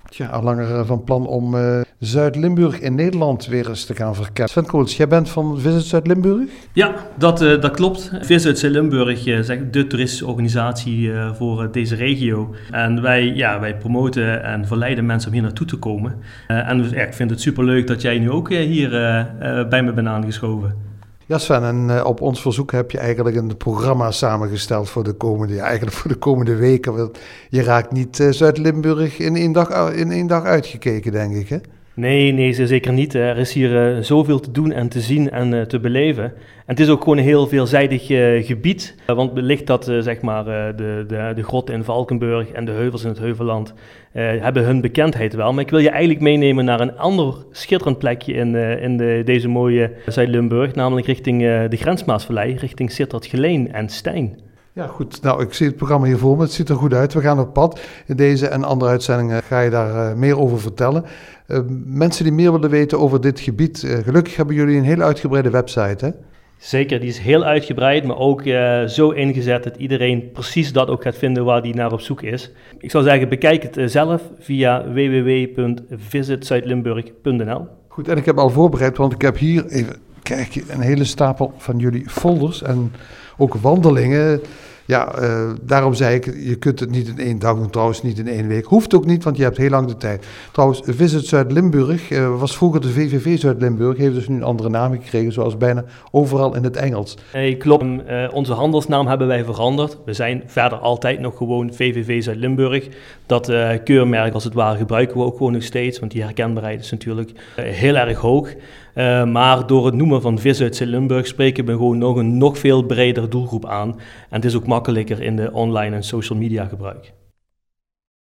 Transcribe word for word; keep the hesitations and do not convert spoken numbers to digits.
Ja, al langer van plan om uh, Zuid-Limburg in Nederland weer eens te gaan verkennen. Sven Kools, jij bent van Visit Zuid-Limburg? Ja, dat, uh, dat klopt. Visit Zuid-Limburg uh, is de toeristische organisatie uh, voor uh, deze regio. En wij, ja, wij promoten en verleiden mensen om hier naartoe te komen. Uh, en ja, ik vind het superleuk dat jij nu ook uh, hier uh, uh, bij me bent aangeschoven. Ja, Sven, en uh, op ons verzoek heb je eigenlijk een programma samengesteld voor de komende, ja, eigenlijk voor de komende weken. Want je raakt niet uh, Zuid-Limburg in één dag, in één dag uitgekeken, denk ik, hè? Nee, nee, zeker niet. Er is hier uh, zoveel te doen en te zien en uh, te beleven. En het is ook gewoon een heel veelzijdig uh, gebied. Uh, want wellicht dat uh, zeg maar, uh, de, de, de grotten in Valkenburg en de heuvels in het Heuvelland uh, hebben hun bekendheid wel. Maar ik wil je eigenlijk meenemen naar een ander schitterend plekje in, uh, in de, deze mooie Zuid-Limburg. Namelijk richting uh, de Grensmaasvallei, richting Sittard-Geleen en Stein. Ja, goed. Nou, ik zie het programma hier voor me. Het ziet er goed uit. We gaan op pad. In deze en andere uitzendingen ga je daar uh, meer over vertellen. Uh, mensen die meer willen weten over dit gebied, uh, gelukkig hebben jullie een heel uitgebreide website, hè? Zeker, die is heel uitgebreid, maar ook uh, zo ingezet dat iedereen precies dat ook gaat vinden waar die naar op zoek is. Ik zou zeggen, bekijk het uh, zelf via w w w punt visit zuidlimburg punt n l. Goed, en ik heb al voorbereid, want ik heb hier even, kijk, een hele stapel van jullie folders en ook wandelingen. Ja, uh, daarom zei ik, je kunt het niet in één dag doen, trouwens niet in één week. Hoeft ook niet, want je hebt heel lang de tijd. Trouwens, Visit Zuid-Limburg uh, was vroeger de V V V Zuid-Limburg, heeft dus nu een andere naam gekregen, zoals bijna overal in het Engels. Hey, klopt, uh, onze handelsnaam hebben wij veranderd. We zijn verder altijd nog gewoon V V V Zuid-Limburg. Dat uh, keurmerk als het ware gebruiken we ook gewoon nog steeds, want die herkenbaarheid is natuurlijk uh, heel erg hoog. Uh, maar door het noemen van Visit Zuid-Limburg spreken we gewoon nog een nog veel bredere doelgroep aan. En het is ook makkelijker in de online en social media gebruik.